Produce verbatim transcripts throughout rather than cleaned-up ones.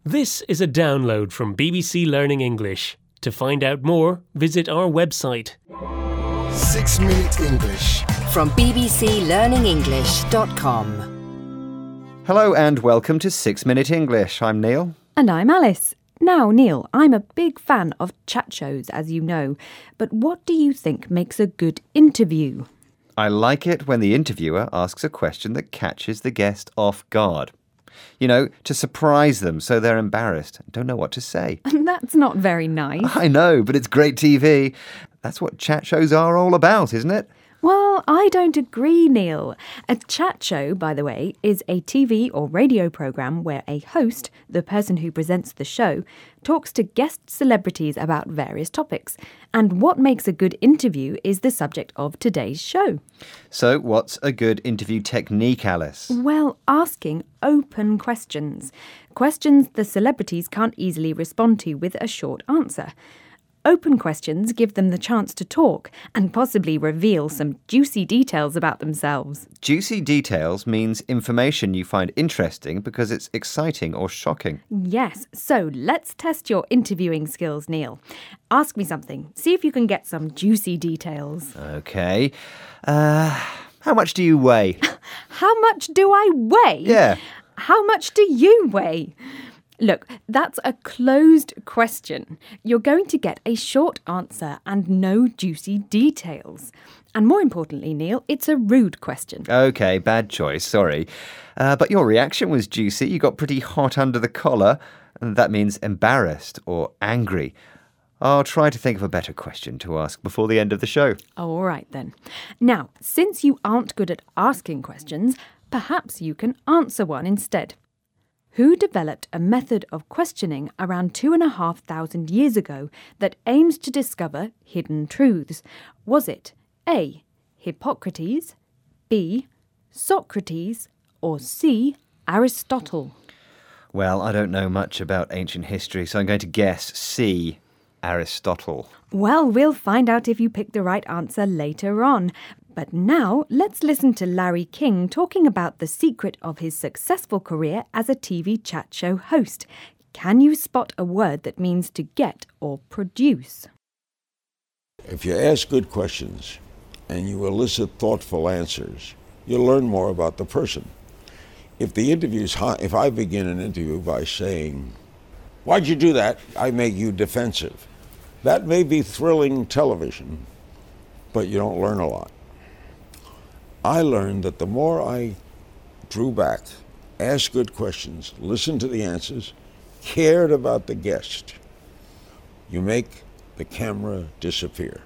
This is a download from B B C Learning English. To find out more, visit our website. Six Minute English from b b c learning english dot com. Hello and welcome to Six Minute English. I'm Neil. And I'm Alice. Now, Neil, I'm a big fan of chat shows, as you know, but what do you think makes a good interview? I like it when the interviewer asks a question that catches the guest off guard. You know, to surprise them so they're embarrassed and don't know what to say. That's not very nice. I know, but it's great T V. That's what chat shows are all about, isn't it? Well, I don't agree, Neil. A chat show, by the way, is a T V or radio programme where a host, the person who presents the show, talks to guest celebrities about various topics. And what makes a good interview is the subject of today's show. So, what's a good interview technique, Alice? Well, asking open questions. Questions the celebrities can't easily respond to with a short answer. Open questions give them the chance to talk and possibly reveal some juicy details about themselves. Juicy details means information you find interesting because it's exciting or shocking. Yes, so let's test your interviewing skills, Neil. Ask me something. See if you can get some juicy details. Okay. Uh, how much do you weigh? How much do I weigh? Yeah. How much do you weigh? Look, that's a closed question. You're going to get a short answer and no juicy details. And more importantly, Neil, it's a rude question. Okay, bad choice, sorry. Uh, but your reaction was juicy. You got pretty hot under the collar. And that means embarrassed or angry. I'll try to think of a better question to ask before the end of the show. All right, then. Now, since you aren't good at asking questions, perhaps you can answer one instead. Who developed a method of questioning around two and a half thousand years ago that aims to discover hidden truths? Was it A. Hippocrates, B. Socrates, or C. Aristotle? Well, I don't know much about ancient history, so I'm going to guess C. Aristotle. Well, we'll find out if you pick the right answer later on. But now, let's listen to Larry King talking about the secret of his successful career as a T V chat show host. Can you spot a word that means to get or produce? If you ask good questions and you elicit thoughtful answers, you'll learn more about the person. If the interview's hot, if I begin an interview by saying, "Why'd you do that?" I make you defensive. That may be thrilling television, but you don't learn a lot. I learned that the more I drew back, asked good questions, listened to the answers, cared about the guest, you make the camera disappear.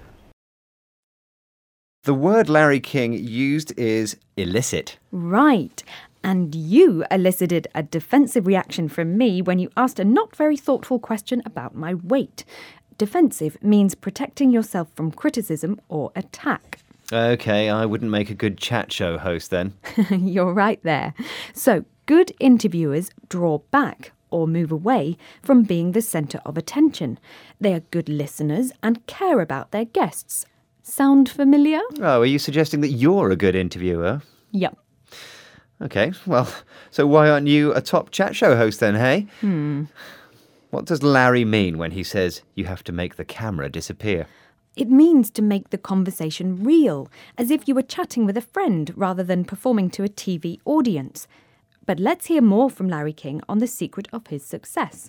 The word Larry King used is elicit. Right. And you elicited a defensive reaction from me when you asked a not very thoughtful question about my weight. Defensive means protecting yourself from criticism or attack. Okay, I wouldn't make a good chat show host then. You're right there. So, good interviewers draw back or move away from being the centre of attention. They are good listeners and care about their guests. Sound familiar? Oh, are you suggesting that you're a good interviewer? Yep. Okay, well, so why aren't you a top chat show host then, hey? Hmm. What does Larry mean when he says you have to make the camera disappear? It means to make the conversation real, as if you were chatting with a friend rather than performing to a T V audience. But let's hear more from Larry King on the secret of his success.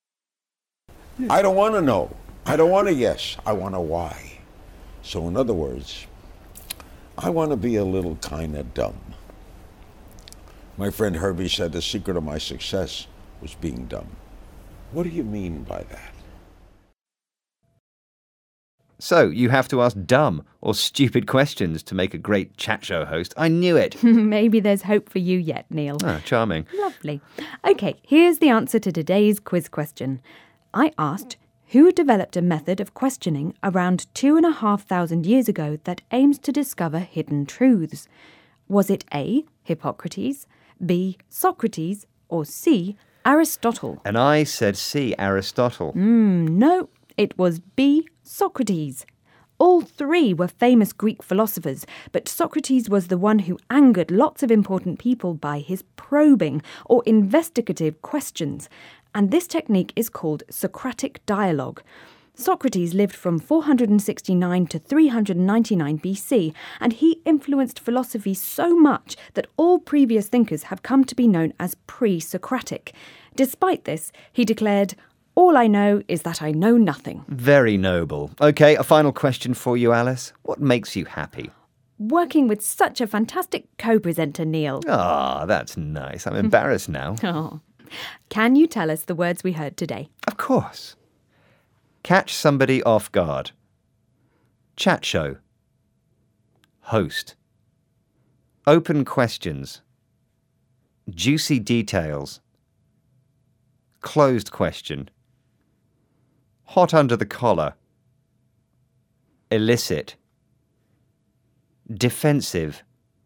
I don't want to know. I don't want a yes. I want a why. So in other words, I want to be a little kind of dumb. My friend Herbie said the secret of my success was being dumb. What do you mean by that? So, you have to ask dumb or stupid questions to make a great chat show host. I knew it. Maybe there's hope for you yet, Neil. Ah, charming. Lovely. OK, here's the answer to today's quiz question. I asked, who developed a method of questioning around two and a half thousand years ago that aims to discover hidden truths? Was it A, Hippocrates, B, Socrates, or C, Aristotle? And I said C, Aristotle. Mm, no, it was B, Socrates. All three were famous Greek philosophers, but Socrates was the one who angered lots of important people by his probing or investigative questions. And this technique is called Socratic dialogue. Socrates lived from four hundred sixty-nine to three hundred ninety-nine B C, and he influenced philosophy so much that all previous thinkers have come to be known as pre-Socratic. Despite this, he declared, "All I know is that I know nothing." Very noble. OK, a final question for you, Alice. What makes you happy? Working with such a fantastic co-presenter, Neil. Ah, that's nice. I'm embarrassed now. Oh. Can you tell us the words we heard today? Of course. Catch somebody off guard. Chat show. Host. Open questions. Juicy details. Closed question. Hot under the collar. Illicit. Defensive.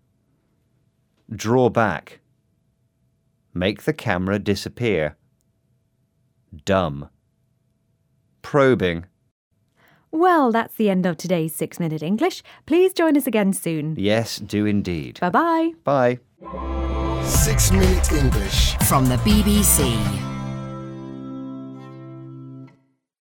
Draw back. Make the camera disappear. Dumb. Probing. Well, that's the end of today's Six Minute English. Please join us again soon. Yes, do indeed. Bye-bye. Bye. Six Minute English. From the B B C.